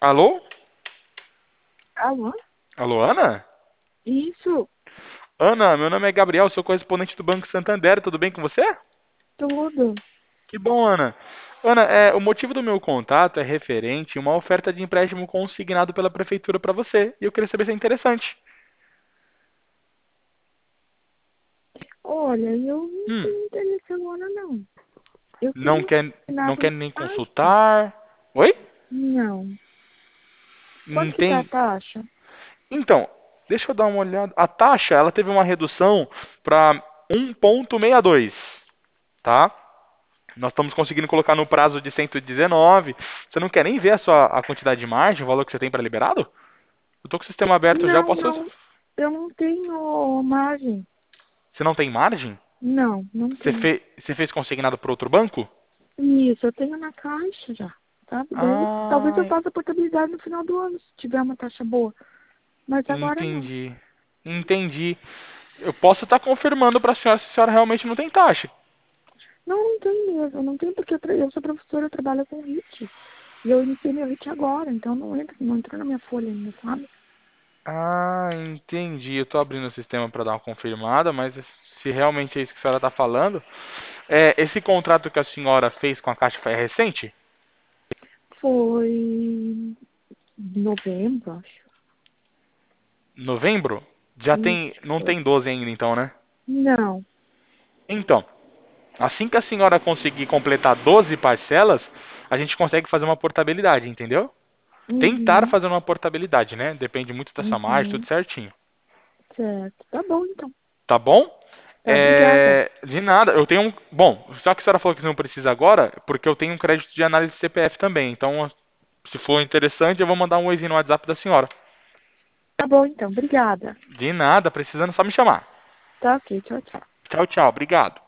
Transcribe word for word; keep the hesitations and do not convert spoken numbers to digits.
Alô? Alô? Alô, Ana? Isso, Ana, meu nome é Gabriel, sou correspondente do Banco Santander, tudo bem com você? tudo. Que bom, Ana. Ana, é, o motivo do meu contato é referente a uma oferta de empréstimo consignado pela prefeitura para você, e eu queria saber se é interessante. Olha, eu não Hum, tenho interesse agora, não. Eu não tenho quer, não assinado quer uma nem taxa? consultar? Oi? Não. Quanto que tá a Entendi. taxa? Então, deixa eu dar uma olhada. A taxa, ela teve uma redução para um vírgula sessenta e dois, tá? Nós estamos conseguindo colocar no prazo de cento e dezenove. Você não quer nem ver a sua a quantidade de margem, o valor que você tem para liberado? Eu tô com o sistema aberto já, eu Não, posso. não. Eu não tenho margem. Você não tem margem? Não, não Você, tenho. fe... você fez consignado por outro banco? Isso, eu tenho na caixa já. Sabe? Daí, talvez eu Ah, faça a portabilidade no final do ano, se tiver uma taxa boa. Mas agora não. entendi. Entendi. Eu posso estar confirmando para a senhora se a senhora realmente não tem taxa. Não, não tem mesmo. Não tem porque eu, tra- eu sou professora, eu trabalho com R I T. E eu iniciei meu R I T agora, então não entra, não entrou na minha folha ainda, sabe? Ah, entendi. Eu tô abrindo o sistema para dar uma confirmada, mas se realmente é isso que a senhora está falando, é, esse contrato que a senhora fez com a Caixa foi recente? Foi novembro, acho. Novembro? Já tem, Isso, não foi. tem doze ainda então, né? Não. Então, assim que a senhora conseguir completar doze parcelas, a gente consegue fazer uma portabilidade, entendeu? Tentar Uhum. fazer uma portabilidade, né? Depende muito da sua margem, tudo Uhum. certinho. Certo. Tá bom, então. Tá bom? Tá, obrigada. É, de nada, eu tenho um. Bom, só que a senhora falou que não precisa agora, porque eu tenho um crédito de análise de C P F também. Então, se for interessante, eu vou mandar um oizinho no WhatsApp da senhora. Tá bom, então. Obrigada. De nada, precisando só me chamar. Tá ok. Tchau, tchau. Tchau, tchau, obrigado.